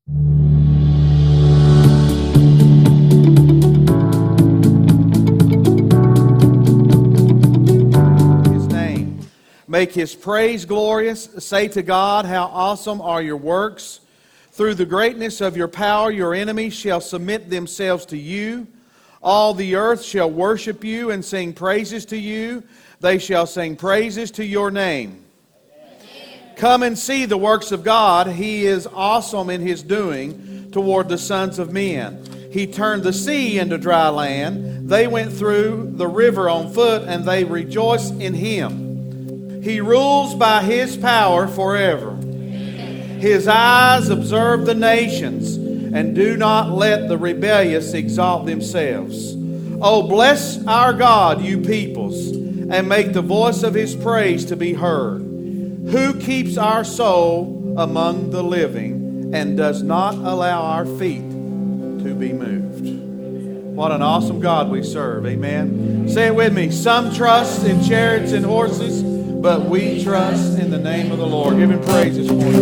Make His praise glorious. Say to God, how awesome are your works. Through the greatness of your power, your enemies shall submit themselves to you. All the earth shall worship you and sing praises to you. They shall sing praises to your name. Come and see the works of God. He is awesome in His doing toward the sons of men. He turned the sea into dry land. They went through the river on foot, and they rejoiced in Him. He rules by His power forever. His eyes observe the nations, and do not let the rebellious exalt themselves. Oh, bless our God, you peoples, and make the voice of His praise to be heard. Who keeps our soul among the living, and does not allow our feet to be moved. What an awesome God we serve. Amen. Say it with me. Some trust in chariots and horses, but we trust in the name of the Lord. Give Him praise this morning.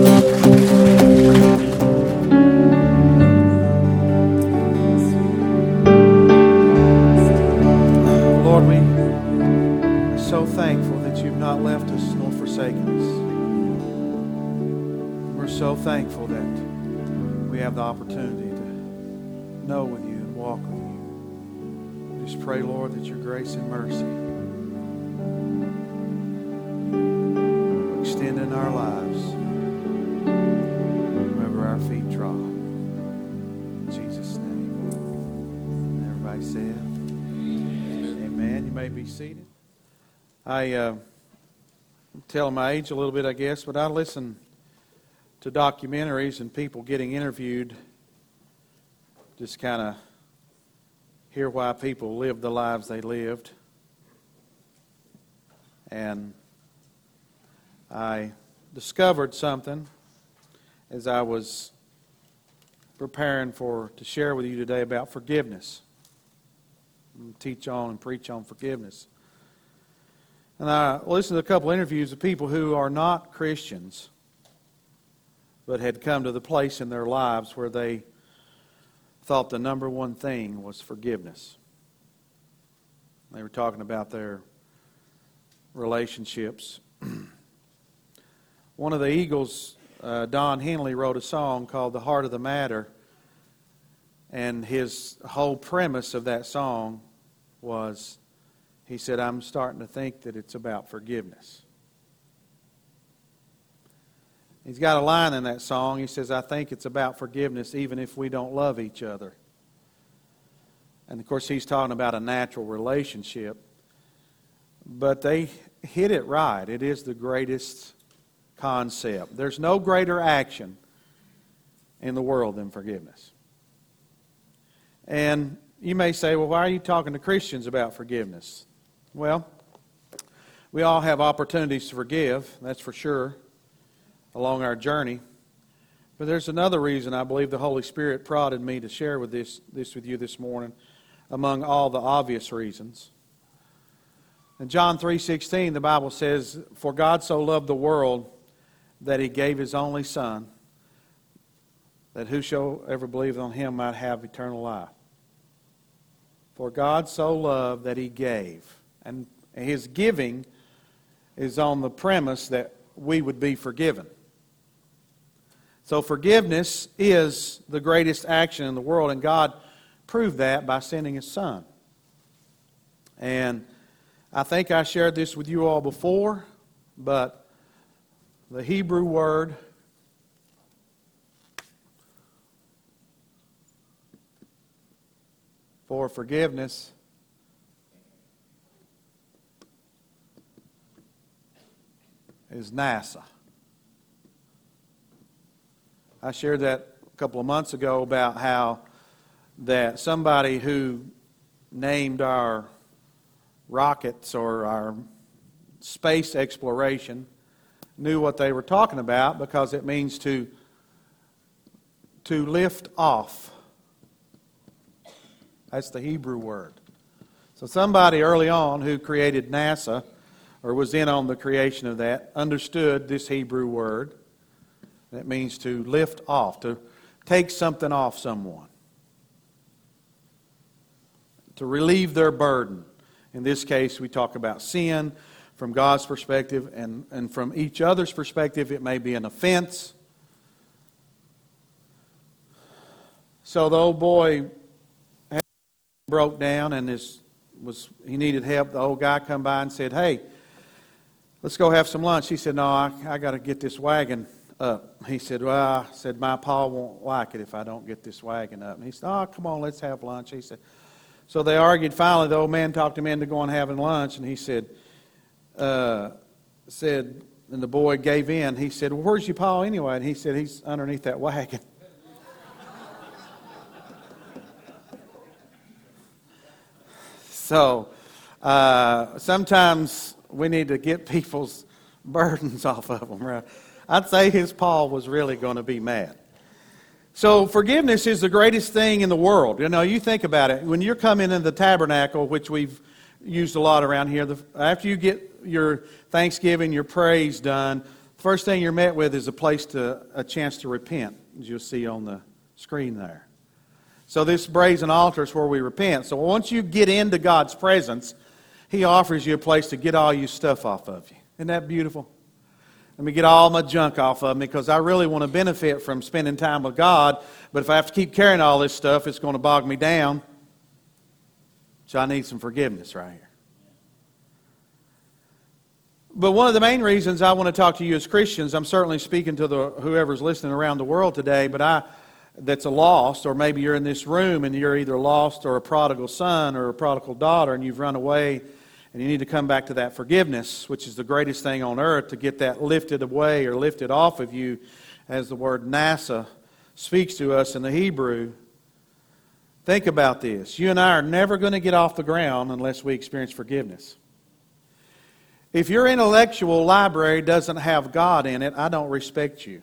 Lord, we are so thankful that You've not left us nor forsaken us. We're so thankful that we have the opportunity to know with You and walk with You. We just pray, Lord, that Your grace and mercy extend in our lives wherever our feet trod. In Jesus' name. And everybody said, Amen. You may be seated. I'm telling my age a little bit, I guess, but I listen to documentaries and people getting interviewed, just kind of hear why people lived the lives they lived. And I discovered something as I was preparing to share with you today about forgiveness. Teach on and preach on forgiveness. And I listened to a couple interviews of people who are not Christians, but had come to the place in their lives where they thought the number one thing was forgiveness. They were talking about their relationships. One of the Eagles, Don Henley, wrote a song called "The Heart of the Matter," and his whole premise of that song was, he said, I'm starting to think that it's about forgiveness. He's got a line in that song. He says, I think it's about forgiveness even if we don't love each other. And of course he's talking about a natural relationship. But they hit it right. It is the greatest concept. There's no greater action in the world than forgiveness. And you may say, well, why are you talking to Christians about forgiveness? Well, we all have opportunities to forgive, that's for sure, along our journey. But there's another reason I believe the Holy Spirit prodded me to share with this with you this morning, among all the obvious reasons. In John 3:16, the Bible says, For God so loved the world that He gave His only Son, that whosoever believeth on Him might have eternal life. For God so loved that He gave. And His giving is on the premise that we would be forgiven. So forgiveness is the greatest action in the world, and God proved that by sending His Son. And I think I shared this with you all before, but the Hebrew word for forgiveness is NASA. I shared that a couple of months ago about how that somebody who named our rockets or our space exploration knew what they were talking about, because it means to lift off. That's the Hebrew word. So somebody early on who created NASA, or was in on the creation of that, understood this Hebrew word. That means to lift off, to take something off someone, to relieve their burden. In this case, we talk about sin from God's perspective, and from each other's perspective, it may be an offense. So the old boy broke down and he needed help. The old guy come by and said, "Hey, let's go have some lunch." He said, "No, I got to get this wagon up." He said, "Well," my pa won't like it if I don't get this wagon up." And he said, "Oh, come on, let's have lunch." He said, so they argued. Finally, the old man talked him into going having lunch, and he said, and the boy gave in. He said, "Well, where's your pa anyway?" And he said, "He's underneath that wagon." So, sometimes we need to get people's burdens off of them, right? I'd say his pa was really going to be mad. So forgiveness is the greatest thing in the world. You know, you think about it. When you're coming into the tabernacle, which we've used a lot around here, after you get your thanksgiving, your praise done, the first thing you're met with is a chance to repent, as you'll see on the screen there. So this brazen altar is where we repent. So once you get into God's presence, He offers you a place to get all your stuff off of you. Isn't that beautiful? Let me get all my junk off of me, because I really want to benefit from spending time with God. But if I have to keep carrying all this stuff, it's going to bog me down. So I need some forgiveness right here. But one of the main reasons I want to talk to you as Christians, I'm certainly speaking to whoever's listening around the world today, but that's a lost, or maybe you're in this room and you're either lost or a prodigal son or a prodigal daughter, and you've run away. And you need to come back to that forgiveness, which is the greatest thing on earth, to get that lifted away or lifted off of you, as the word nasa speaks to us in the Hebrew. Think about this. You and I are never going to get off the ground unless we experience forgiveness. If your intellectual library doesn't have God in it, I don't respect you.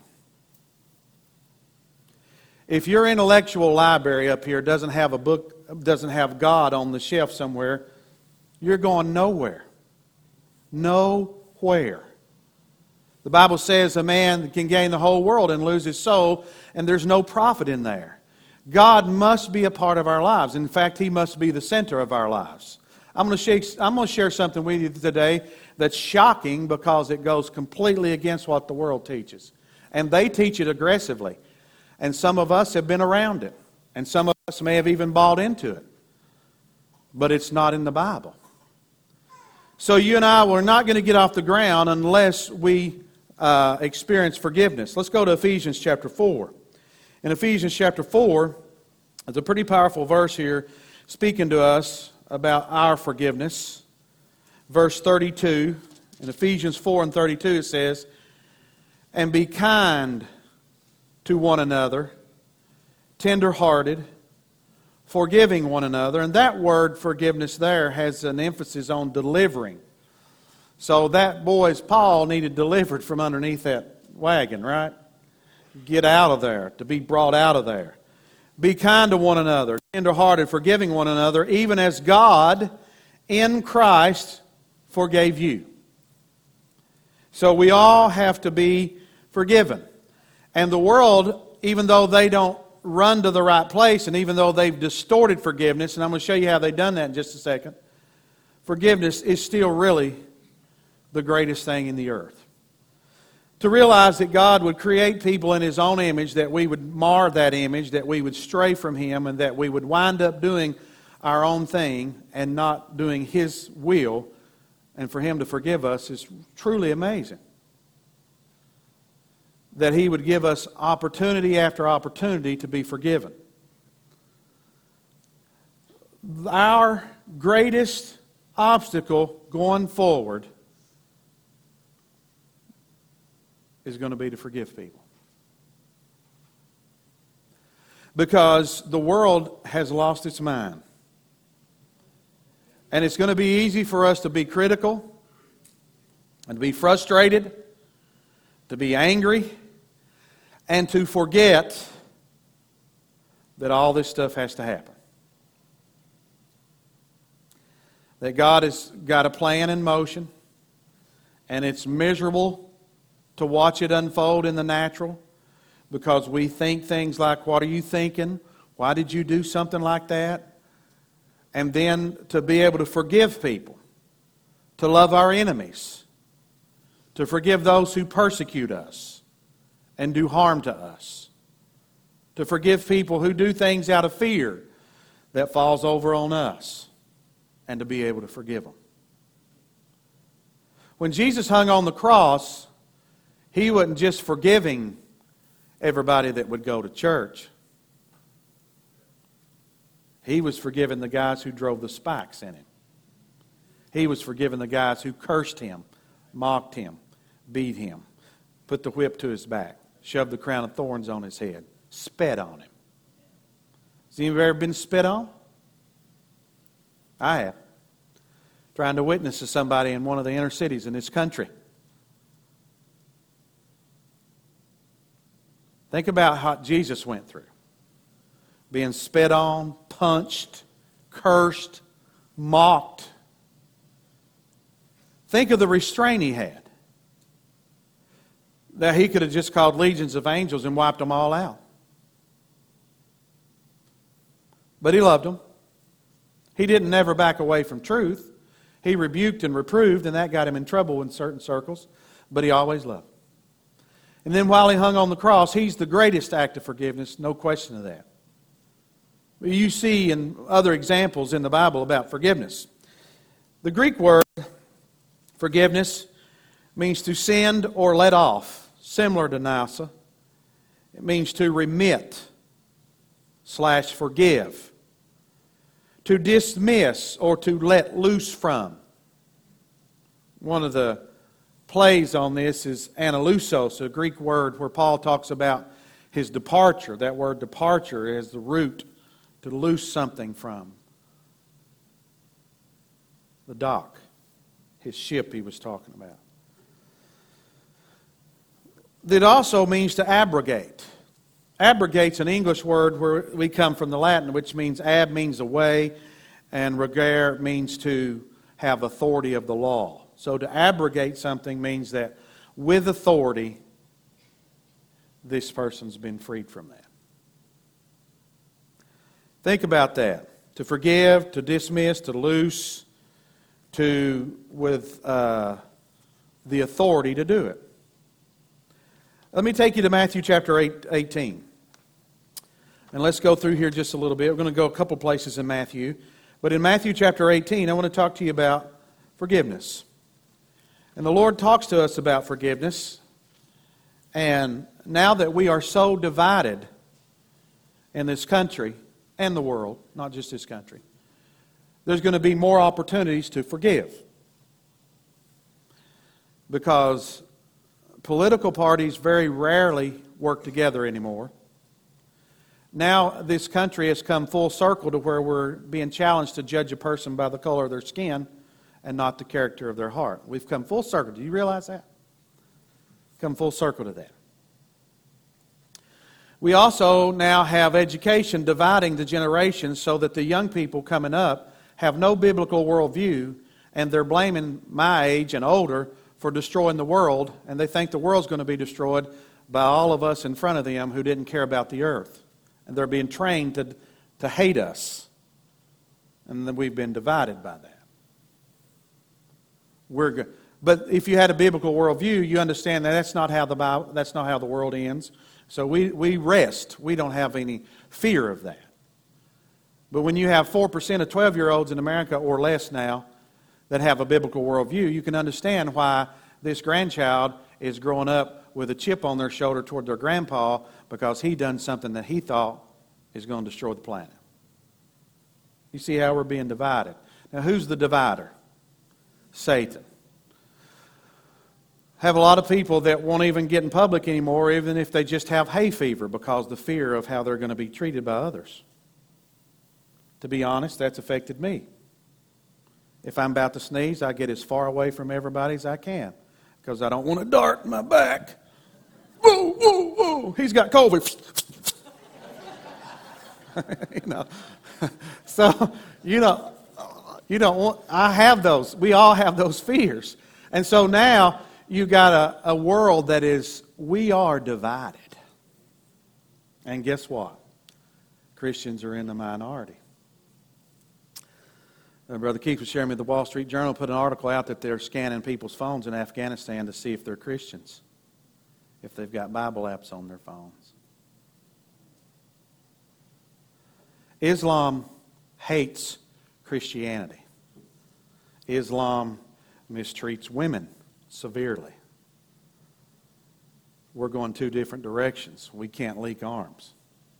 If your intellectual library up here doesn't have a book, doesn't have God on the shelf somewhere, you're going nowhere. Nowhere. The Bible says a man can gain the whole world and lose his soul, and there's no profit in there. God must be a part of our lives. In fact, He must be the center of our lives. I'm going to share something with you today that's shocking, because it goes completely against what the world teaches. And they teach it aggressively. And some of us have been around it. And some of us may have even bought into it. But it's not in the Bible. So you and I, we're not going to get off the ground unless we experience forgiveness. Let's go to Ephesians chapter 4. In Ephesians chapter 4, there's a pretty powerful verse here speaking to us about our forgiveness. Verse 32, in Ephesians 4 and 32 it says, "And be kind to one another, tender-hearted, forgiving one another." And that word forgiveness there has an emphasis on delivering. So that boy's Paul needed delivered from underneath that wagon, right? Get out of there, to be brought out of there. Be kind to one another, tender-hearted, forgiving one another, even as God in Christ forgave you. So we all have to be forgiven. And the world, even though they don't run to the right place, and even though they've distorted forgiveness, and I'm going to show you how they've done that in just a second, forgiveness is still really the greatest thing in the earth. To realize that God would create people in His own image, that we would mar that image, that we would stray from Him, and that we would wind up doing our own thing and not doing His will, and for Him to forgive us is truly amazing. That He would give us opportunity after opportunity to be forgiven. Our greatest obstacle going forward is going to be to forgive people. Because the world has lost its mind. And it's going to be easy for us to be critical, and to be frustrated, to be angry, and to forget that all this stuff has to happen. That God has got a plan in motion, and it's miserable to watch it unfold in the natural. because we think things like, what are you thinking? Why did you do something like that? And then to be able to forgive people, to love our enemies, to forgive those who persecute us and do harm to us, to forgive people who do things out of fear that falls over on us, and to be able to forgive them. When Jesus hung on the cross, He wasn't just forgiving everybody that would go to church. He was forgiving the guys who drove the spikes in Him. He was forgiving the guys who cursed Him, mocked Him, beat Him, put the whip to His back, shoved the crown of thorns on His head, spit on Him. Has anybody ever been spit on? I have. Trying to witness to somebody in one of the inner cities in this country. Think about how Jesus went through. Being spit on, punched, cursed, mocked. Think of the restraint He had. That He could have just called legions of angels and wiped them all out. But He loved them. He didn't never back away from truth. He rebuked and reproved, and that got Him in trouble in certain circles. But He always loved. And then while He hung on the cross, He's the greatest act of forgiveness, no question of that. You see in other examples in the Bible about forgiveness. The Greek word forgiveness means to send or let off, similar to nasa. It means to remit / forgive. To dismiss or to let loose from. One of the plays on this is analusos, a Greek word where Paul talks about his departure. That word departure is the root to loose something from. The dock, his ship he was talking about. It also means to abrogate. Abrogate's an English word where we come from the Latin, which means ab means away, and regere means to have authority of the law. So to abrogate something means that with authority, this person's been freed from that. Think about that. To forgive, to dismiss, to loose, with the authority to do it. Let me take you to Matthew chapter 18. And let's go through here just a little bit. We're going to go a couple places in Matthew. But in Matthew chapter 18, I want to talk to you about forgiveness. And the Lord talks to us about forgiveness. And now that we are so divided in this country and the world, not just this country, there's going to be more opportunities to forgive. Because political parties very rarely work together anymore. Now this country has come full circle to where we're being challenged to judge a person by the color of their skin and not the character of their heart. We've come full circle. Do you realize that? Come full circle to that. We also now have education dividing the generations so that the young people coming up have no biblical worldview, and they're blaming my age and older for destroying the world, and they think the world's going to be destroyed by all of us in front of them who didn't care about the earth. And they're being trained to hate us. And then we've been divided by that. We're good. But if you had a biblical worldview, you understand that that's not how the world ends. So we rest. We don't have any fear of that. But when you have 4% of 12-year-olds in America or less now that have a biblical worldview, you can understand why this grandchild is growing up with a chip on their shoulder toward their grandpa because he done something that he thought is going to destroy the planet. You see how we're being divided. Now, who's the divider? Satan. Have a lot of people that won't even get in public anymore, even if they just have hay fever, because of the fear of how they're going to be treated by others. To be honest, that's affected me. If I'm about to sneeze, I get as far away from everybody as I can, because I don't want a dart in my back. Whoa, whoa, whoa! He's got COVID. So you don't want. I have those. We all have those fears, and so now you got a world that is, we are divided. And guess what? Christians are in the minority. Brother Keith was sharing with the Wall Street Journal, put an article out that they're scanning people's phones in Afghanistan to see if they're Christians, if they've got Bible apps on their phones. Islam hates Christianity. Islam mistreats women severely. We're going two different directions. We can't link arms.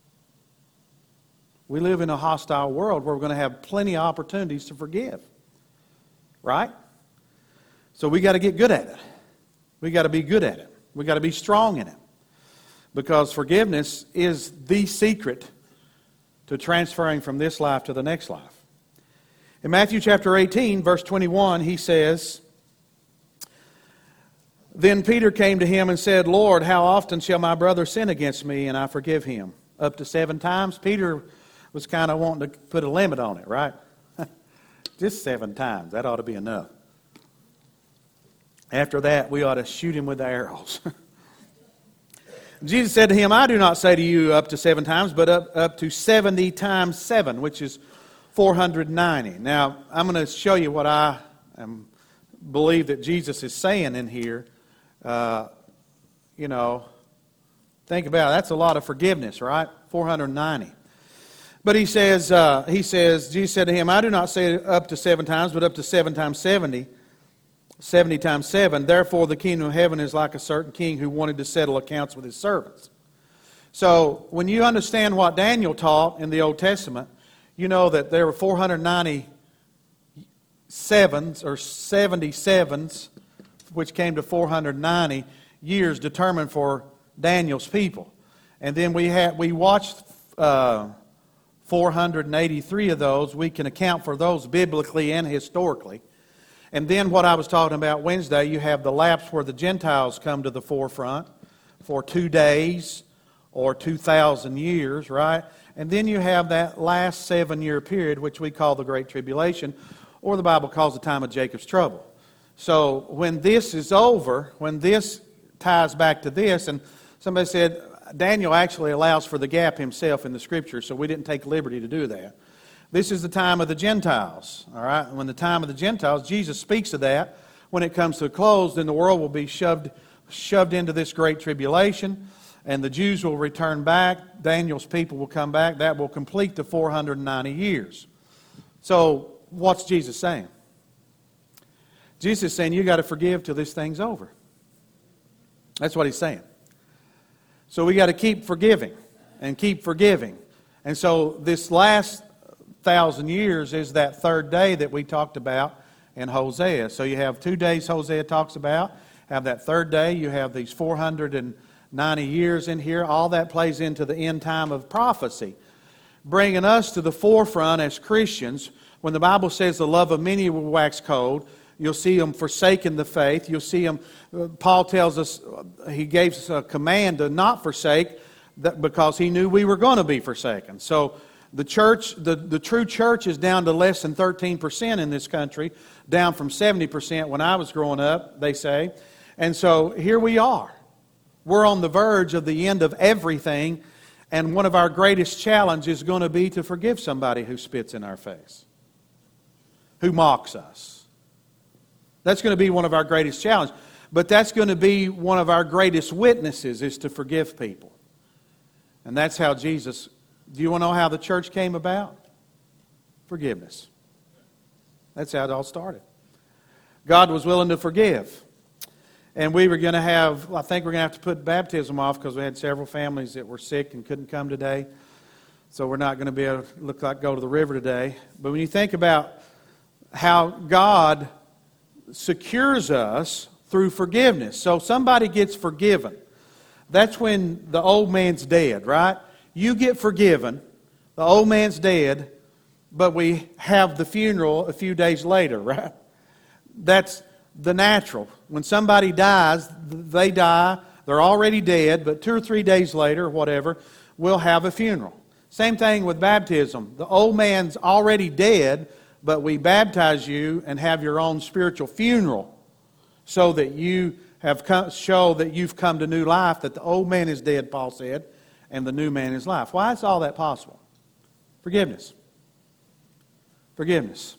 We live in a hostile world where we're going to have plenty of opportunities to forgive. Right? So we got to get good at it. We got to be good at it. We got to be strong in it. Because forgiveness is the secret to transferring from this life to the next life. In Matthew chapter 18, verse 21, he says, "Then Peter came to him and said, 'Lord, how often shall my brother sin against me and I forgive him? Up to 7 times?'" Peter was kind of wanting to put a limit on it, right? Just 7 times. That ought to be enough. After that, we ought to shoot him with the arrows. Jesus said to him, "I do not say to you up to 7 times, but up to 70 times 7, which is 490. Now, I'm going to show you what I believe that Jesus is saying in here. Think about it. That's a lot of forgiveness, right? 490. But he says, Jesus said to him, "I do not say up to 7 times, but up to 7 times 70, 70 times 7. Therefore, the kingdom of heaven is like a certain king who wanted to settle accounts with his servants." So, when you understand what Daniel taught in the Old Testament, you know that there were 490 sevens or 77s, which came to 490 years determined for Daniel's people. And then we watched 483 of those. We can account for those biblically and historically. And then what I was talking about Wednesday, you have the lapse where the Gentiles come to the forefront for 2 days or 2,000 years, right? And then you have that last 7-year period, which we call the Great Tribulation, or the Bible calls the time of Jacob's trouble. So when this is over, when this ties back to this, and somebody said, Daniel actually allows for the gap himself in the Scripture, so we didn't take liberty to do that. This is the time of the Gentiles, all right? When the time of the Gentiles, Jesus speaks of that. When it comes to a close, then the world will be shoved into this great tribulation, and the Jews will return back. Daniel's people will come back. That will complete the 490 years. So, what's Jesus saying? Jesus is saying you got to forgive till this thing's over. That's what he's saying. So we got to keep forgiving and keep forgiving. And so this last 1,000 years is that third day that we talked about in Hosea. So you have 2 days Hosea talks about. Have that third day. You have these 490 years in here. All that plays into the end time of prophecy, bringing us to the forefront as Christians. When the Bible says the love of many will wax cold, you'll see them forsaking the faith. You'll see them, Paul tells us, he gave us a command to not forsake because he knew we were going to be forsaken. So the church, the true church is down to less than 13% in this country, down from 70% when I was growing up, they say. And so here we are. We're on the verge of the end of everything, and one of our greatest challenges is going to be to forgive somebody who spits in our face, who mocks us. That's going to be one of our greatest challenges. But that's going to be one of our greatest witnesses, is to forgive people. And that's how Jesus... Do you want to know how the church came about? Forgiveness. That's how it all started. God was willing to forgive. And we were going to have... I think we're going to have to put baptism off because we had several families that were sick and couldn't come today. So we're not going to be able to go to the river today. But when you think about how God secures us through forgiveness. So somebody gets forgiven. That's when the old man's dead, right? You get forgiven, the old man's dead, but we have the funeral a few days later, right? That's the natural. When somebody dies, they die, they're already dead, but 2 or 3 days later, whatever, we'll have a funeral. Same thing with baptism. The old man's already dead, but we baptize you and have your own spiritual funeral so that you have show that you've come to new life, that the old man is dead, Paul said, and the new man in his life. Why is all that possible? Forgiveness. Forgiveness.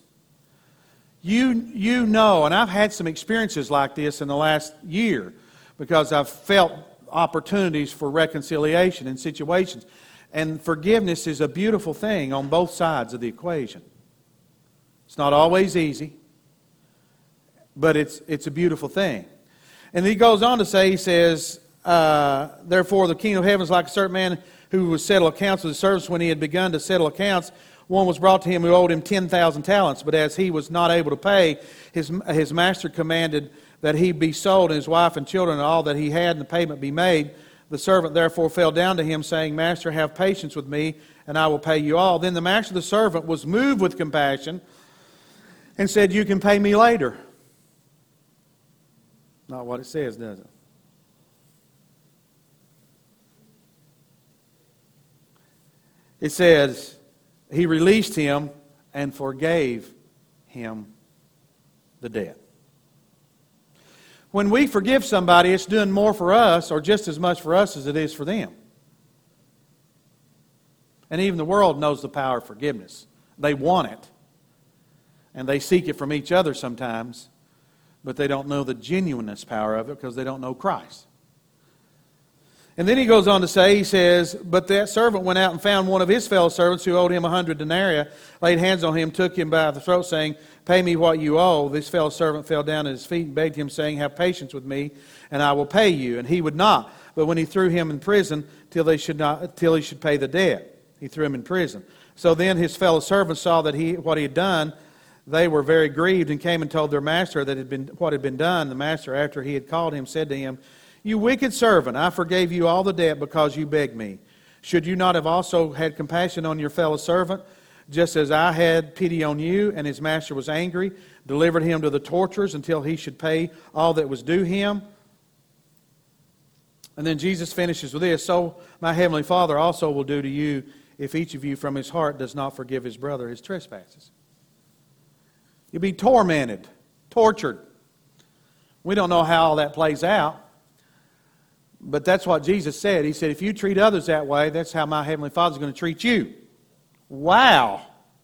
You know, and I've had some experiences like this in the last year because I've felt opportunities for reconciliation in situations. And forgiveness is a beautiful thing on both sides of the equation. It's not always easy, but it's a beautiful thing. And he goes on to say, he says, therefore the kingdom of heaven is like a certain man who was settle accounts with his servants. When he had begun to settle accounts, one was brought to him who owed him 10,000 talents. But as he was not able to pay, his master commanded that he be sold, and his wife and children, and all that he had, and the payment be made. The servant therefore fell down to him, saying, Master, have patience with me, and I will pay you all. Then the master of the servant was moved with compassion and said, You can pay me later. Not what it says, does it? It says, he released him and forgave him the debt. When we forgive somebody, it's doing more for us, or just as much for us as it is for them. And even the world knows the power of forgiveness. They want it. And they seek it from each other sometimes, but they don't know the genuineness power of it because they don't know Christ. And then he goes on to say, he says, But that servant went out and found one of his fellow servants who owed him 100 denarii, laid hands on him, took him by the throat, saying, Pay me what you owe. This fellow servant fell down at his feet and begged him, saying, Have patience with me, and I will pay you. And he would not. But when he threw him in prison till he should pay the debt, he threw him in prison. So then his fellow servants saw that what he had done. They were very grieved and came and told their master what had been done. The master, after he had called him, said to him, You wicked servant, I forgave you all the debt because you begged me. Should you not have also had compassion on your fellow servant, just as I had pity on you? And his master was angry, delivered him to the torturers until he should pay all that was due him. And then Jesus finishes with this, So my heavenly Father also will do to you if each of you from his heart does not forgive his brother his trespasses. You'll be tormented, tortured. We don't know how all that plays out. But that's what Jesus said. He said, if you treat others that way, that's how my Heavenly Father's going to treat you. Wow.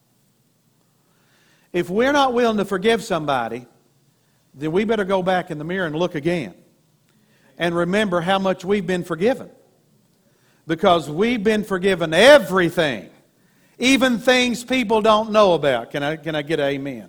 If we're not willing to forgive somebody, then we better go back in the mirror and look again. And remember how much we've been forgiven. Because we've been forgiven everything. Even things people don't know about. Can I get an amen?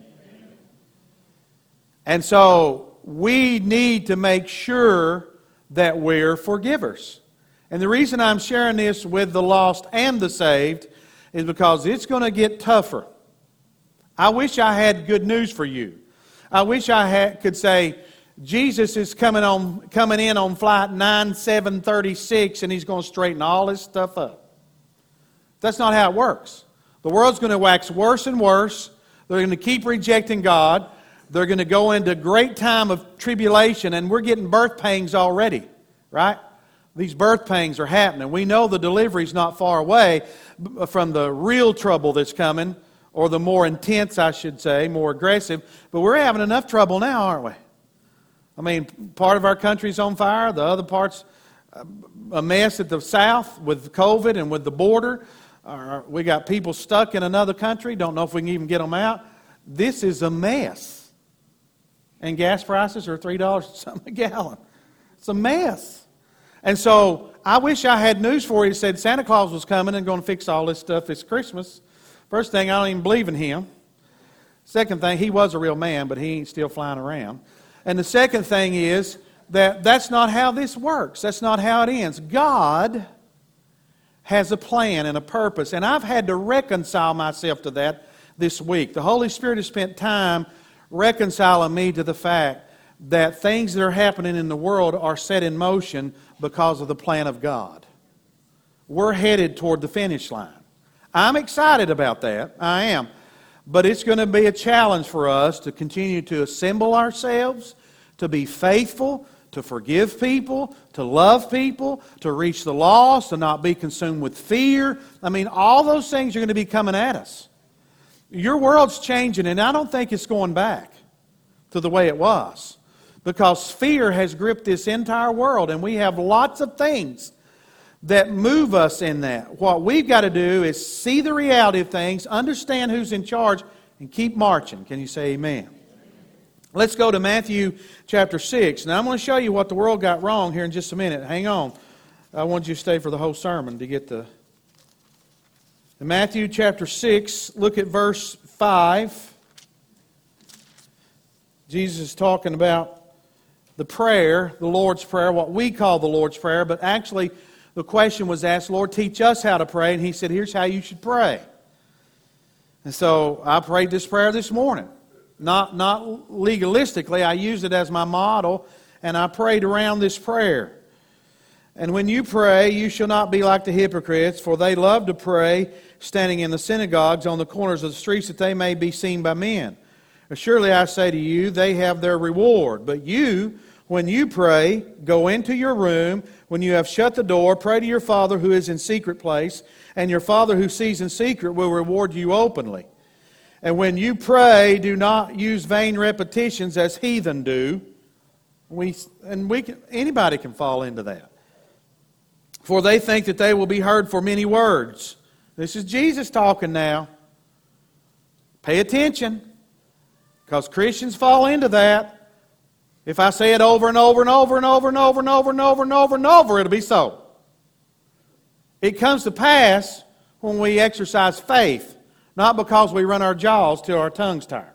And so we need to make sure that we're forgivers. And the reason I'm sharing this with the lost and the saved is because it's going to get tougher. I wish I had good news for you. I wish I could say, Jesus is coming in on flight 9736 and he's going to straighten all this stuff up. That's not how it works. The world's going to wax worse and worse. They're going to keep rejecting God. They're going to go into great time of tribulation, and we're getting birth pangs already, right? These birth pangs are happening. We know the delivery's not far away from the real trouble that's coming, or the more intense, I should say, more aggressive. But we're having enough trouble now, aren't we? I mean, part of our country's on fire. The other part's a mess at the south with COVID and with the border. We got people stuck in another country. Don't know if we can even get them out. This is a mess. And gas prices are $3 something a gallon. It's a mess. And so I wish I had news for you that said Santa Claus was coming and going to fix all this stuff this Christmas. First thing, I don't even believe in him. Second thing, he was a real man, but he ain't still flying around. And the second thing is that's not how this works. That's not how it ends. God has a plan and a purpose. And I've had to reconcile myself to that this week. The Holy Spirit has spent time reconciling me to the fact that things that are happening in the world are set in motion because of the plan of God. We're headed toward the finish line. I'm excited about that. I am. But it's going to be a challenge for us to continue to assemble ourselves, to be faithful, to forgive people, to love people, to reach the lost, to not be consumed with fear. I mean, all those things are going to be coming at us. Your world's changing, and I don't think it's going back to the way it was. Because fear has gripped this entire world, and we have lots of things that move us in that. What we've got to do is see the reality of things, understand who's in charge, and keep marching. Can you say amen? Let's go to Matthew chapter 6. Now I'm going to show you what the world got wrong here in just a minute. Hang on. I want you to stay for the whole sermon to get the... In Matthew chapter 6, look at verse 5. Jesus is talking about the prayer, the Lord's Prayer, what we call the Lord's Prayer, but actually the question was asked, Lord, teach us how to pray, and He said, here's how you should pray. And so I prayed this prayer this morning. Not legalistically, I used it as my model, and I prayed around this prayer. And when you pray, you shall not be like the hypocrites, for they love to pray, standing in the synagogues on the corners of the streets, that they may be seen by men. Surely I say to you, they have their reward. But you, when you pray, go into your room. When you have shut the door, pray to your Father who is in secret place, and your Father who sees in secret will reward you openly. And when you pray, do not use vain repetitions as heathen do. Anybody can fall into that. For they think that they will be heard for many words. This is Jesus talking now. Pay attention, because Christians fall into that. If I say it over and over and over and over and over and over and over and over and over, it'll be so. It comes to pass when we exercise faith, not because we run our jaws till our tongue's tired.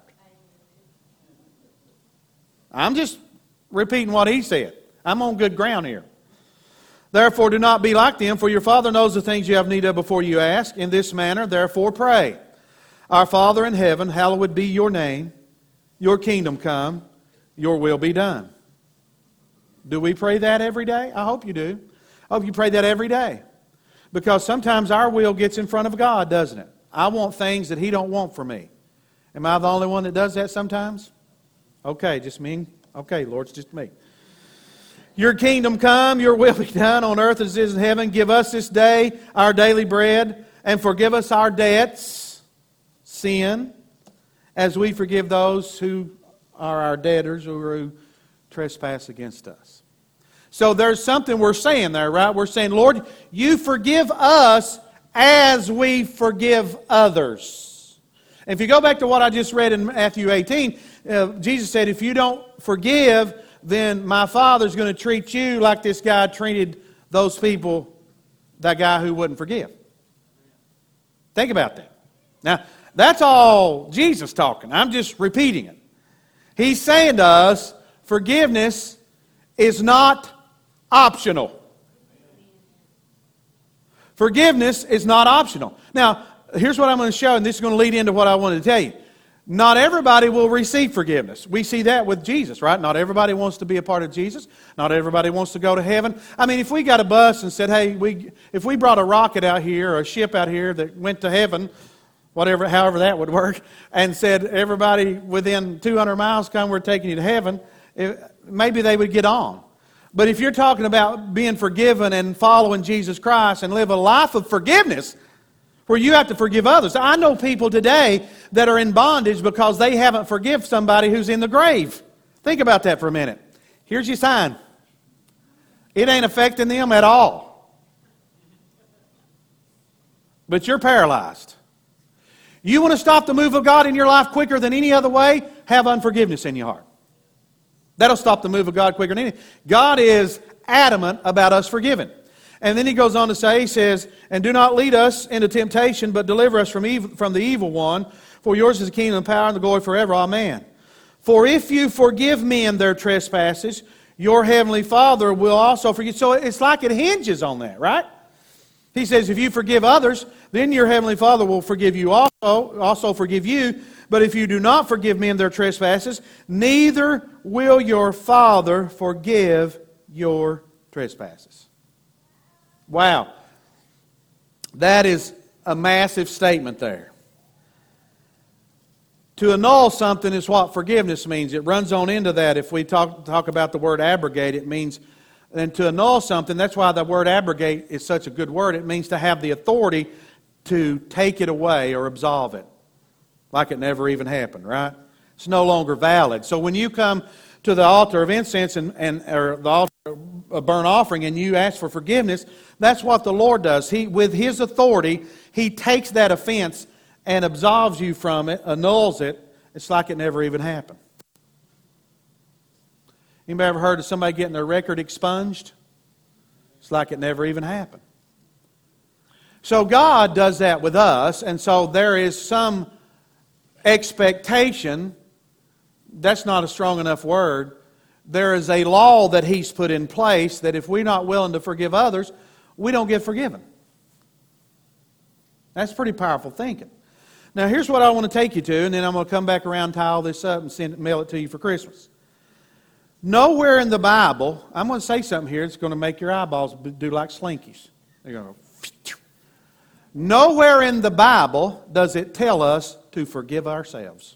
I'm just repeating what He said. I'm on good ground here. Therefore, do not be like them, for your Father knows the things you have need of before you ask. In this manner, therefore, pray. Our Father in heaven, hallowed be your name. Your kingdom come. Your will be done. Do we pray that every day? I hope you do. I hope you pray that every day. Because sometimes our will gets in front of God, doesn't it? I want things that He don't want for me. Am I the only one that does that sometimes? Okay, just me. Okay, Lord, it's just me. Your kingdom come, your will be done on earth as it is in heaven. Give us this day our daily bread, and forgive us our debts, sin, as we forgive those who are our debtors or who trespass against us. So there's something we're saying there, right? We're saying, Lord, you forgive us as we forgive others. And if you go back to what I just read in Matthew 18, Jesus said, if you don't forgive, then my Father's going to treat you like this guy treated those people, that guy who wouldn't forgive. Think about that. Now, that's all Jesus talking. I'm just repeating it. He's saying to us, forgiveness is not optional. Forgiveness is not optional. Now, here's what I'm going to show, and this is going to lead into what I wanted to tell you. Not everybody will receive forgiveness. We see that with Jesus, right? Not everybody wants to be a part of Jesus. Not everybody wants to go to heaven. I mean, if we got a bus and said, hey, if we brought a rocket out here or a ship out here that went to heaven, however that would work, and said, everybody within 200 miles, come, we're taking you to heaven, maybe they would get on. But if you're talking about being forgiven and following Jesus Christ and live a life of forgiveness, where you have to forgive others. I know people today that are in bondage because they haven't forgiven somebody who's in the grave. Think about that for a minute. Here's your sign. It ain't affecting them at all. But you're paralyzed. You want to stop the move of God in your life quicker than any other way? Have unforgiveness in your heart. That'll stop the move of God quicker than anything. God is adamant about us forgiving. And then He goes on to say, He says, and do not lead us into temptation, but deliver us from the evil one. For yours is the kingdom, the power, and the glory forever. Amen. For if you forgive men their trespasses, your heavenly Father will also forgive. So it's like it hinges on that, right? He says, if you forgive others, then your heavenly Father will forgive you also forgive you. But if you do not forgive men their trespasses, neither will your Father forgive your trespasses. Wow. That is a massive statement there. To annul something is what forgiveness means. It runs on into that. If we talk about the word abrogate, it means, and to annul something, that's why the word abrogate is such a good word. It means to have the authority to take it away or absolve it. Like it never even happened, right? It's no longer valid. So when you come to the altar of incense or the altar a burnt offering and you ask for forgiveness, that's what the Lord does. With His authority, He takes that offense and absolves you from it, annuls it. It's like it never even happened. Anybody ever heard of somebody getting their record expunged? It's like it never even happened. So God does that with us, and so there is some expectation. That's not a strong enough word. There is a law that He's put in place that if we're not willing to forgive others, we don't get forgiven. That's pretty powerful thinking. Now here's what I want to take you to, and then I'm going to come back around, tie all this up, and mail it to you for Christmas. Nowhere in the Bible, I'm going to say something here that's going to make your eyeballs do like slinkies. They're going to... Nowhere in the Bible does it tell us to forgive ourselves.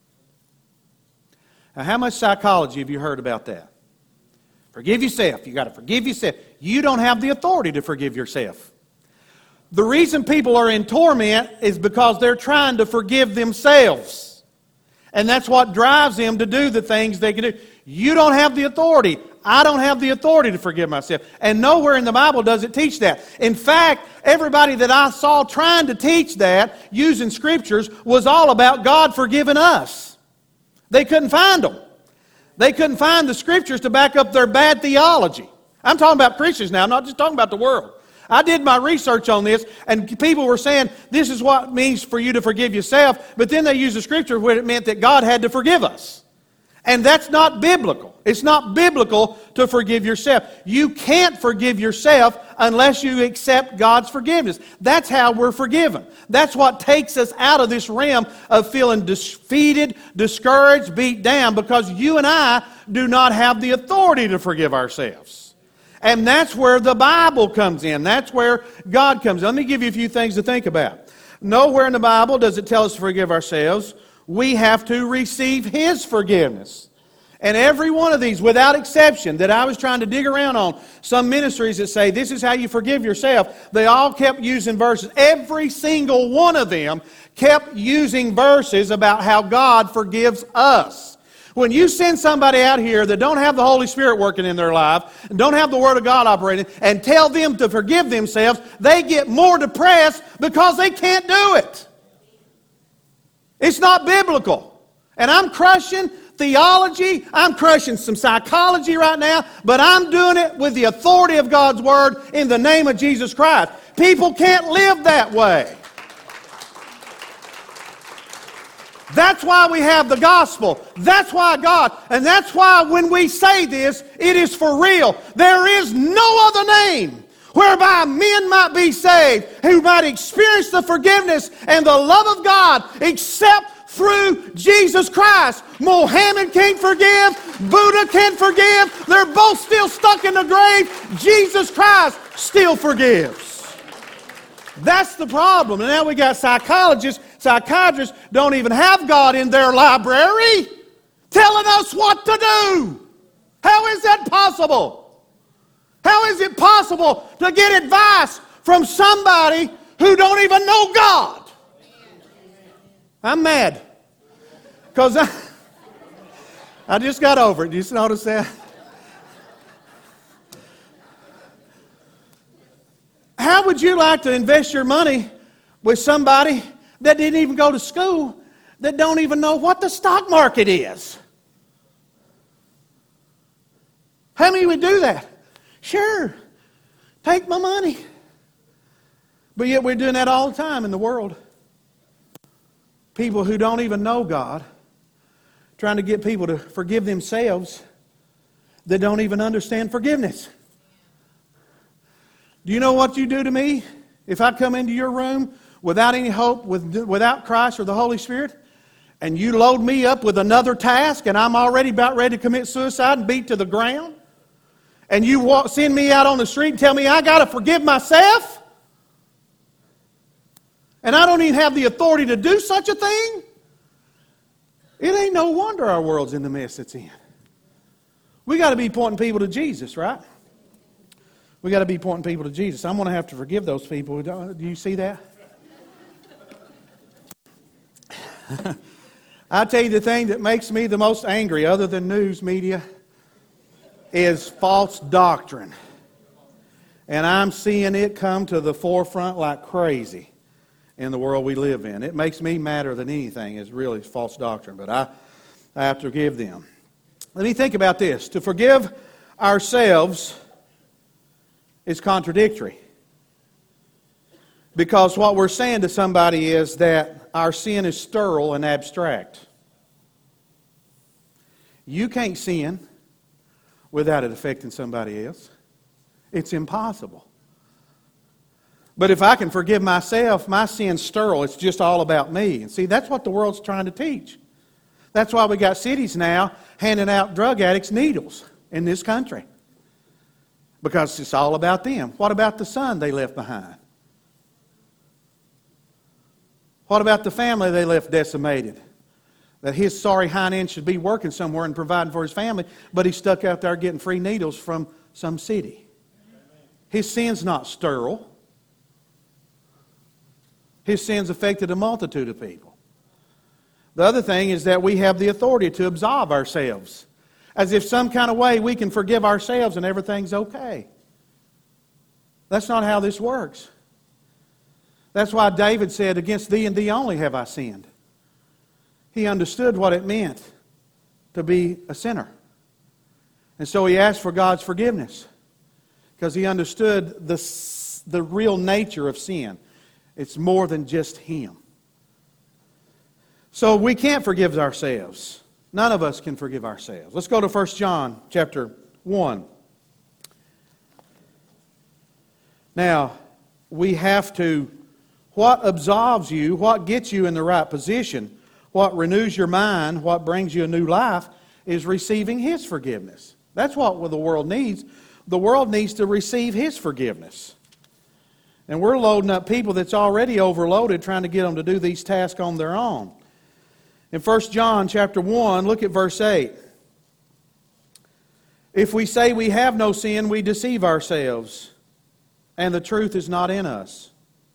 Now, how much psychology have you heard about that? Forgive yourself. You've got to forgive yourself. You don't have the authority to forgive yourself. The reason people are in torment is because they're trying to forgive themselves. And that's what drives them to do the things they can do. You don't have the authority. I don't have the authority to forgive myself. And nowhere in the Bible does it teach that. In fact, everybody that I saw trying to teach that, using scriptures, was all about God forgiving us. They couldn't find them. They couldn't find the scriptures to back up their bad theology. I'm talking about Christians now, I'm not just talking about the world. I did my research on this, and people were saying, this is what it means for you to forgive yourself, but then they used the scripture where it meant that God had to forgive us. And that's not biblical. It's not biblical to forgive yourself. You can't forgive yourself unless you accept God's forgiveness. That's how we're forgiven. That's what takes us out of this realm of feeling defeated, discouraged, beat down, because you and I do not have the authority to forgive ourselves. And that's where the Bible comes in. That's where God comes in. Let me give you a few things to think about. Nowhere in the Bible does it tell us to forgive ourselves. We have to receive His forgiveness. And every one of these, without exception, that I was trying to dig around on, some ministries that say this is how you forgive yourself, they all kept using verses. Every single one of them kept using verses about how God forgives us. When you send somebody out here that don't have the Holy Spirit working in their life, and don't have the Word of God operating, and tell them to forgive themselves, they get more depressed because they can't do it. It's not biblical. And I'm crushing theology, I'm crushing some psychology right now, but I'm doing it with the authority of God's Word in the name of Jesus Christ. People can't live that way. That's why we have the gospel. That's why God, and that's why when we say this, it is for real. There is no other name whereby men might be saved, who might experience the forgiveness and the love of God, except through Jesus Christ. Mohammed can't forgive. Buddha can't forgive. They're both still stuck in the grave. Jesus Christ still forgives. That's the problem. And now we got psychologists. Psychiatrists don't even have God in their library telling us what to do. How is that possible? How is it possible to get advice from somebody who don't even know God? I'm mad. Because I just got over it. Do you notice that? How would you like to invest your money with somebody that didn't even go to school, that don't even know what the stock market is? How many would do that? Sure, take my money. But yet we're doing that all the time in the world. People who don't even know God, trying to get people to forgive themselves that don't even understand forgiveness. Do you know what you do to me if I come into your room without any hope, without Christ or the Holy Spirit, and you load me up with another task and I'm already about ready to commit suicide and beat to the ground, and you send me out on the street and tell me I got to forgive myself, and I don't even have the authority to do such a thing? It ain't no wonder our world's in the mess it's in. We got to be pointing people to Jesus, right? We got to be pointing people to Jesus. I'm going to have to forgive those people. Do you see that? I'll tell you the thing that makes me the most angry, other than news media. is false doctrine. And I'm seeing it come to the forefront like crazy in the world we live in. It makes me madder than anything is really false doctrine, but I have to forgive them. Let me think about this. To forgive ourselves is contradictory. Because what we're saying to somebody is that our sin is sterile and abstract. You can't sin without it affecting somebody else. It's impossible. But if I can forgive myself, my sin's sterile. It's just all about me. And see, that's what the world's trying to teach. That's why we got cities now handing out drug addicts needles in this country. Because it's all about them. What about the son they left behind? What about the family they left decimated? That his sorry hind end should be working somewhere and providing for his family, but he's stuck out there getting free needles from some city. His sin's not sterile. His sin's affected a multitude of people. The other thing is that we have the authority to absolve ourselves. As if some kind of way we can forgive ourselves and everything's okay. That's not how this works. That's why David said, against thee and thee only have I sinned. He understood what it meant to be a sinner. And so he asked for God's forgiveness. Because he understood the real nature of sin. It's more than just him. So we can't forgive ourselves. None of us can forgive ourselves. Let's go to 1 John chapter 1. Now, we have to, what absolves you, what gets you in the right position, what renews your mind, what brings you a new life, is receiving His forgiveness. That's what the world needs. The world needs to receive His forgiveness. And we're loading up people that's already overloaded, trying to get them to do these tasks on their own. In 1 John chapter 1, look at verse 8. If we say we have no sin, we deceive ourselves, and the truth is not in us.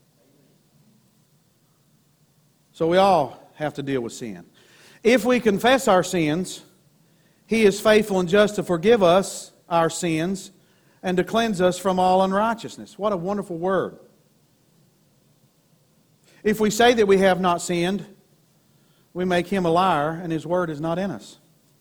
So we all have to deal with sin. If we confess our sins, He is faithful and just to forgive us our sins and to cleanse us from all unrighteousness. What a wonderful word. If we say that we have not sinned, we make Him a liar, and His word is not in us.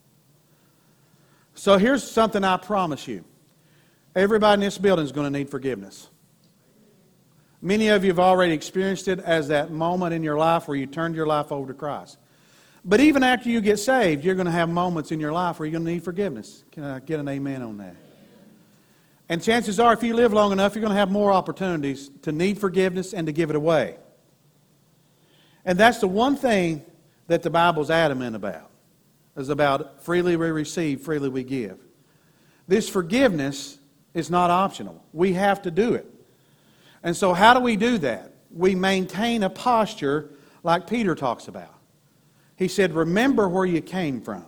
So here's something I promise you. Everybody in this building is going to need forgiveness. Many of you have already experienced it as that moment in your life where you turned your life over to Christ. But even after you get saved, you're going to have moments in your life where you're going to need forgiveness. Can I get an amen on that? And chances are, if you live long enough, you're going to have more opportunities to need forgiveness and to give it away. And that's the one thing that the Bible's adamant about. Is about freely we receive, freely we give. This forgiveness is not optional. We have to do it. And so how do we do that? We maintain a posture like Peter talks about. He said, remember where you came from.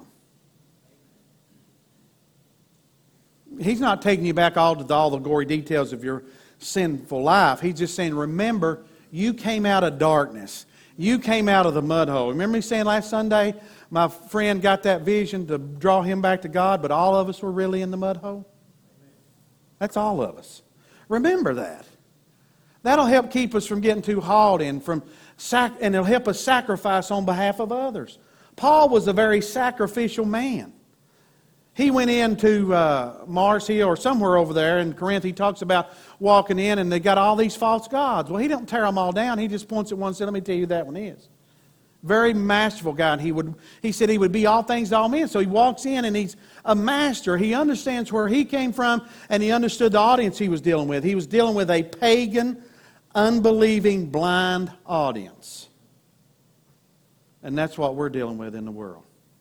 He's not taking you back all to all the gory details of your sinful life. He's just saying, remember, you came out of darkness. You came out of the mud hole. Remember me saying last Sunday, my friend got that vision to draw him back to God, but all of us were really in the mud hole? That's all of us. Remember that. That'll help keep us from getting too hauled in, and it'll help us sacrifice on behalf of others. Paul was a very sacrificial man. He went into Mars Hill or somewhere over there in Corinth. He talks about walking in and they got all these false gods. Well, he don't tear them all down. He just points at one and said, let me tell you who that one is. Very masterful guy. And he said he would be all things to all men. So he walks in and he's a master. He understands where he came from and he understood the audience he was dealing with. He was dealing with a pagan, unbelieving, blind audience. And that's what we're dealing with in the world.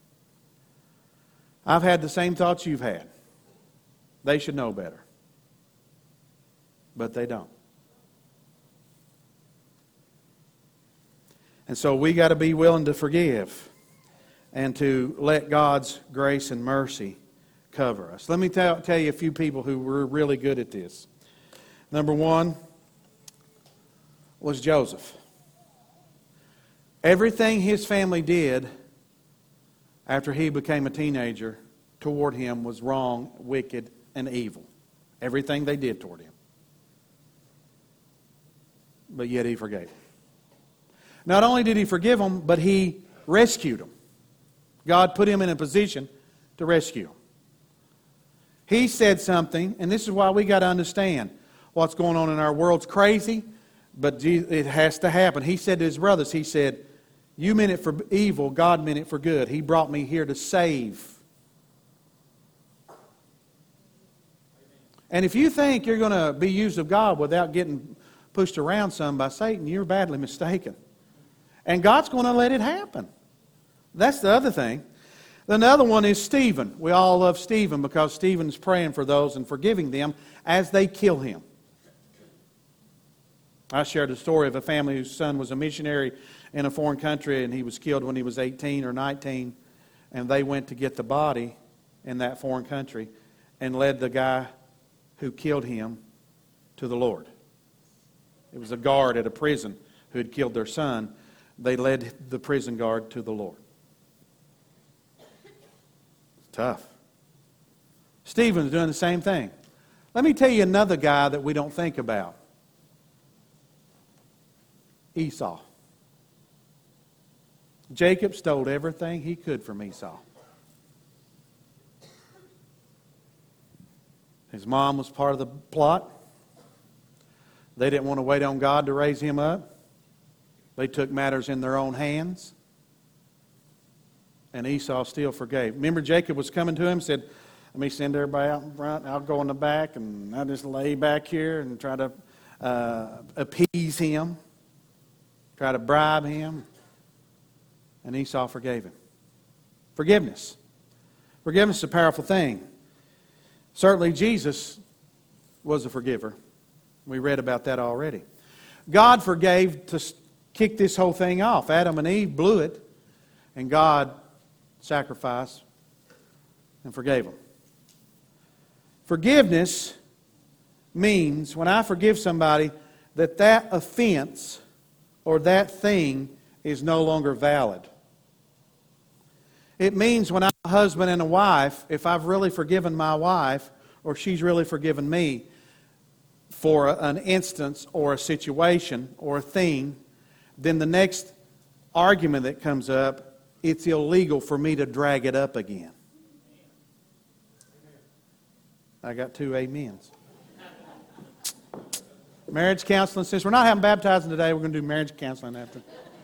I've had the same thoughts you've had. They should know better. But they don't. And so we got to be willing to forgive and to let God's grace and mercy cover us. Let me tell you a few people who were really good at this. Number one was Joseph. Everything his family did after he became a teenager toward him was wrong, wicked, and evil. Everything they did toward him. But yet he forgave them. Not only did he forgive them, but he rescued them. God put him in a position to rescue them. He said something, and this is why we got to understand what's going on in our world's crazy, but it has to happen. He said to his brothers, he said, you meant it for evil, God meant it for good. He brought me here to save. And if you think you're going to be used of God without getting pushed around some by Satan, you're badly mistaken. And God's going to let it happen. That's the other thing. Another one is Stephen. We all love Stephen because Stephen's praying for those and forgiving them as they kill him. I shared a story of a family whose son was a missionary in a foreign country and he was killed when he was 18 or 19. And they went to get the body in that foreign country and led the guy who killed him to the Lord. It was a guard at a prison who had killed their son. They led the prison guard to the Lord. It's tough. Stephen's doing the same thing. Let me tell you another guy that we don't think about. Esau. Jacob stole everything he could from Esau. His mom was part of the plot. They didn't want to wait on God to raise him up. They took matters in their own hands. And Esau still forgave. Remember, Jacob was coming to him and said, let me send everybody out in front. I'll go in the back and I'll just lay back here and try to appease him. Try to bribe him. And Esau forgave him. Forgiveness. Forgiveness is a powerful thing. Certainly Jesus was a forgiver. We read about that already. God forgave to kick this whole thing off. Adam and Eve blew it, and God sacrificed and forgave them. Forgiveness means, when I forgive somebody, that offense or that thing is no longer valid. It means when I'm a husband and a wife, if I've really forgiven my wife, or she's really forgiven me for an instance or a situation or a thing, then the next argument that comes up, it's illegal for me to drag it up again. I got 2 amens. Marriage counseling. Since we're not having baptizing today, we're going to do marriage counseling after.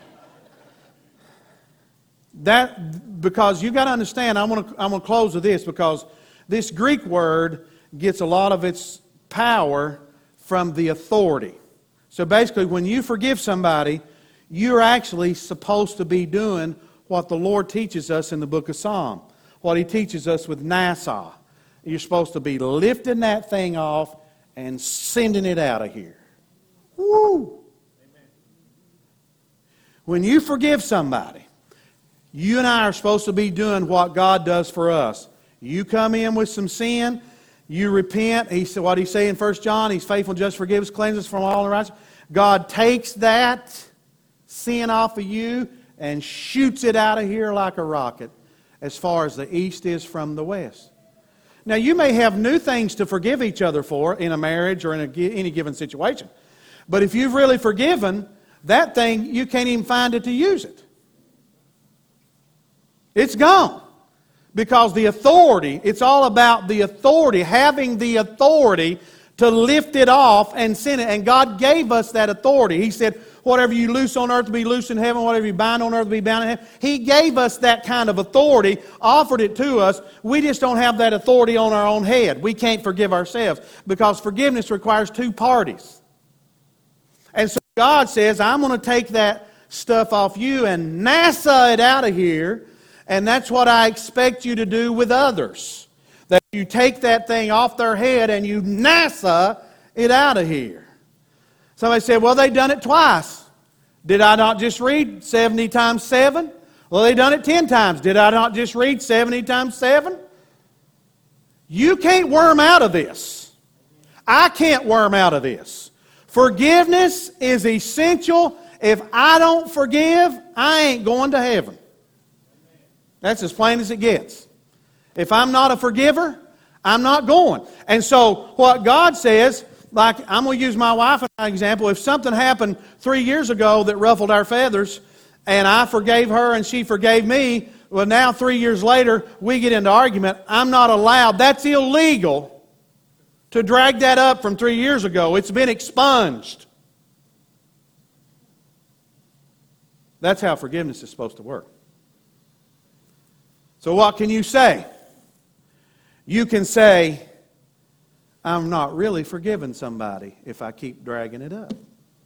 Because you've got to understand, I'm going to close with this, because this Greek word gets a lot of its power from the authority. So basically, when you forgive somebody, you're actually supposed to be doing what the Lord teaches us in the book of Psalm. What He teaches us with Nassau. You're supposed to be lifting that thing off and sending it out of here. Woo! Amen. When you forgive somebody, you and I are supposed to be doing what God does for us. You come in with some sin, you repent. What He say in 1 John, He's faithful and just, forgives, cleanses from all unrighteousness. God takes that sin off of you and shoots it out of here like a rocket, as far as the east is from the west. Now, you may have new things to forgive each other for in a marriage or in any given situation. But if you've really forgiven, that thing, you can't even find it to use it. It's gone. Because the authority, it's all about the authority, having the authority to lift it off and send it. And God gave us that authority. He said, whatever you loose on earth will be loose in heaven, whatever you bind on earth will be bound in heaven. He gave us that kind of authority, offered it to us. We just don't have that authority on our own head. We can't forgive ourselves, because forgiveness requires 2 parties. And so God says, I'm going to take that stuff off you and NASA it out of here. And that's what I expect you to do with others. That you take that thing off their head and you NASA it out of here. Somebody said, well, they've done it twice. Did I not just read 70 times 7? Well, they've done it 10 times. Did I not just read 70 times 7? You can't worm out of this. I can't worm out of this. Forgiveness is essential. If I don't forgive, I ain't going to heaven. That's as plain as it gets. If I'm not a forgiver, I'm not going. And so what God says, like I'm going to use my wife as an example. If something happened 3 years ago that ruffled our feathers, and I forgave her and she forgave me, well, now 3 years later, we get into argument. I'm not allowed. That's illegal to drag that up from 3 years ago. It's been expunged. That's how forgiveness is supposed to work. So what can you say? You can say, I'm not really forgiving somebody if I keep dragging it up.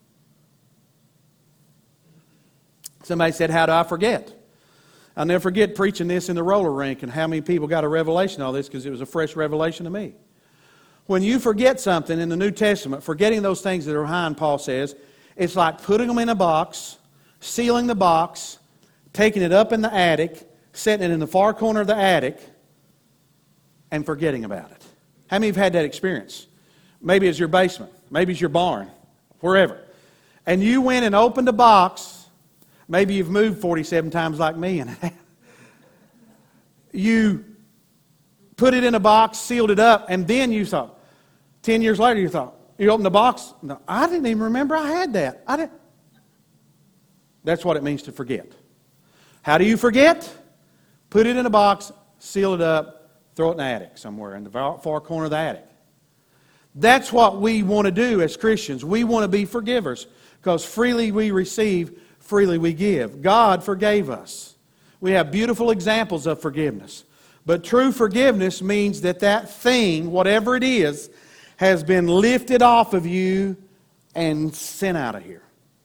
Somebody said, how do I forget? I'll never forget preaching this in the roller rink and how many people got a revelation of all this because it was a fresh revelation to me. When you forget something in the New Testament, forgetting those things that are behind, Paul says, it's like putting them in a box, sealing the box, taking it up in the attic, setting it in the far corner of the attic, and forgetting about it. How many have had that experience? Maybe it's your basement. Maybe it's your barn. Wherever. And you went and opened a box. Maybe you've moved 47 times like me. And you put it in a box, sealed it up, and then you thought, 10 years later you thought, you opened the box. No, I didn't even remember I had that. That's what it means to forget. How do you forget? Put it in a box, seal it up, throw it in the attic somewhere, in the far corner of the attic. That's what we want to do as Christians. We want to be forgivers because freely we receive, freely we give. God forgave us. We have beautiful examples of forgiveness. But true forgiveness means that that thing, whatever it is, has been lifted off of you and sent out of here.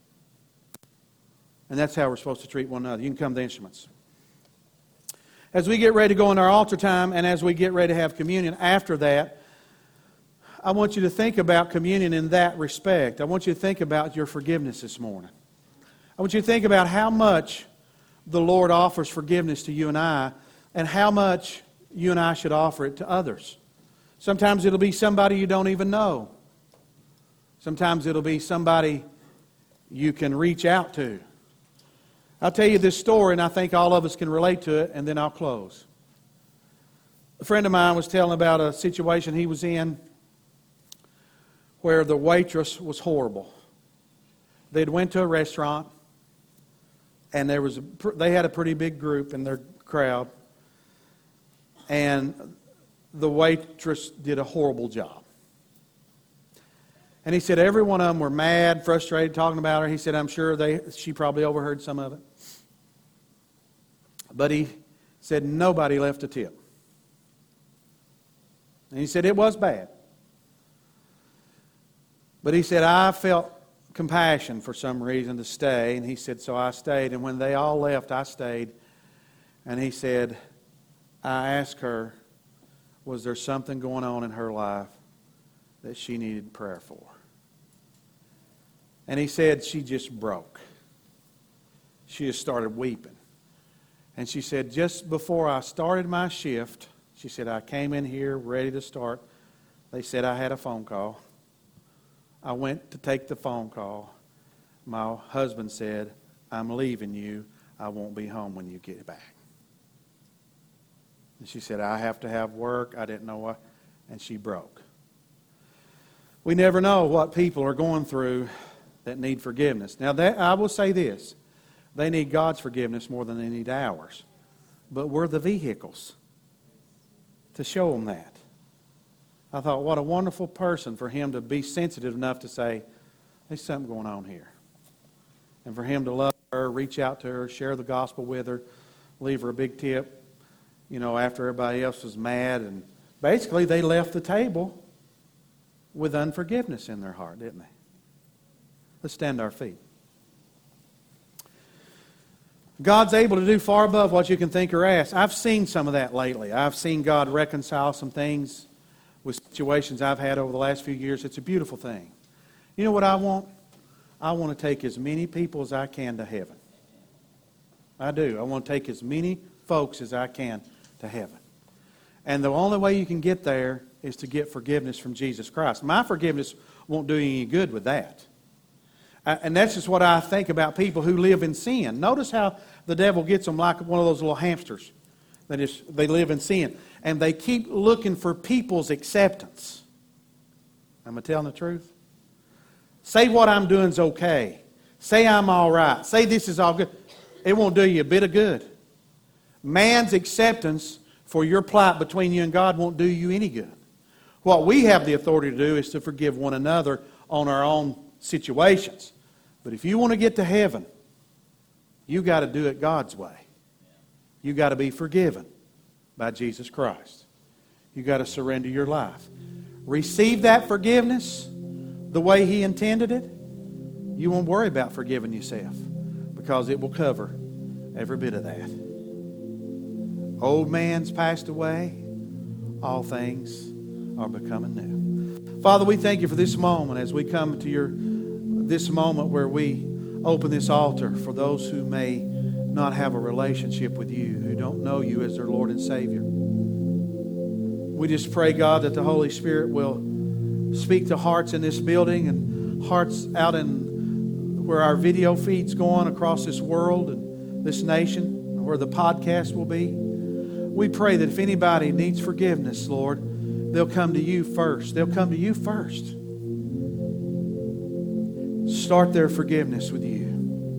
And that's how we're supposed to treat one another. You can come to the instruments. As we get ready to go in our altar time and as we get ready to have communion after that, I want you to think about communion in that respect. I want you to think about your forgiveness this morning. I want you to think about how much the Lord offers forgiveness to you and I, and how much you and I should offer it to others. Sometimes it'll be somebody you don't even know. Sometimes it'll be somebody you can reach out to. I'll tell you this story, and I think all of us can relate to it, and then I'll close. A friend of mine was telling about a situation he was in where the waitress was horrible. They'd went to a restaurant, and they had a pretty big group in their crowd, and the waitress did a horrible job. And he said every one of them were mad, frustrated, talking about her. He said, I'm sure she probably overheard some of it. But he said nobody left a tip. And he said it was bad. But he said, I felt compassion for some reason to stay. And he said, so I stayed. And when they all left, I stayed. And he said, I asked her, was there something going on in her life that she needed prayer for? And he said she just broke. She just started weeping. And she said, just before I started my shift, she said, I came in here ready to start. They said I had a phone call. I went to take the phone call. My husband said, I'm leaving you. I won't be home when you get back. And she said, I have to have work. I didn't know what. And she broke. We never know what people are going through that need forgiveness. Now, I will say this. They need God's forgiveness more than they need ours. But we're the vehicles to show them that. I thought, what a wonderful person for him to be sensitive enough to say, there's something going on here. And for him to love her, reach out to her, share the gospel with her, leave her a big tip, after everybody else was mad. And basically, they left the table with unforgiveness in their heart, didn't they? Let's stand to our feet. God's able to do far above what you can think or ask. I've seen some of that lately. I've seen God reconcile some things with situations I've had over the last few years. It's a beautiful thing. You know what I want? I want to take as many people as I can to heaven. I do. I want to take as many folks as I can to heaven. And the only way you can get there is to get forgiveness from Jesus Christ. My forgiveness won't do you any good with that. And that's just what I think about people who live in sin. Notice how the devil gets them like one of those little hamsters. They live in sin. And they keep looking for people's acceptance. Am I telling the truth? Say what I'm doing is okay. Say I'm all right. Say this is all good. It won't do you a bit of good. Man's acceptance for your plight between you and God won't do you any good. What we have the authority to do is to forgive one another on our own situations. But if you want to get to heaven, you got to do it God's way. You got to be forgiven by Jesus Christ. You got to surrender your life. Receive that forgiveness the way He intended it. You won't worry about forgiving yourself because it will cover every bit of that. Old man's passed away. All things are becoming new. Father, we thank you for this moment as we come to this moment where we open this altar for those who may not have a relationship with you, who don't know you as their Lord and Savior. We just pray, God, that the Holy Spirit will speak to hearts in this building and hearts out in where our video feed's going across this world and this nation, where the podcast will be. We pray that if anybody needs forgiveness, Lord, they'll come to you first. They'll come to you first. Start their forgiveness with you.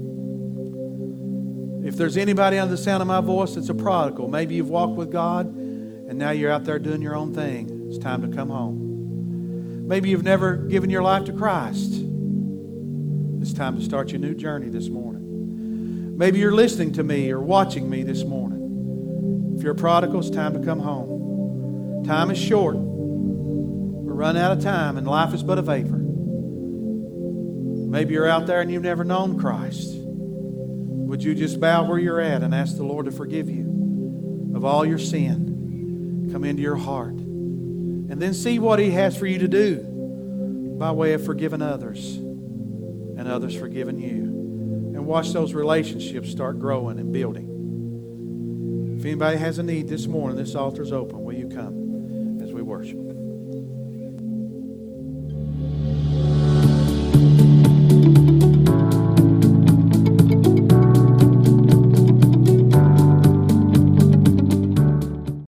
If there's anybody under the sound of my voice that's a prodigal, maybe you've walked with God and now you're out there doing your own thing. It's time to come home. Maybe you've never given your life to Christ. It's time to start your new journey this morning. Maybe you're listening to me or watching me this morning. If you're a prodigal, it's time to come home. Time is short. We're running out of time and life is but a vapor. Maybe you're out there and you've never known Christ. Would you just bow where you're at and ask the Lord to forgive you of all your sin? Come into your heart. And then see what He has for you to do by way of forgiving others and others forgiving you. And watch those relationships start growing and building. If anybody has a need this morning, this altar's open. Will you come as we worship?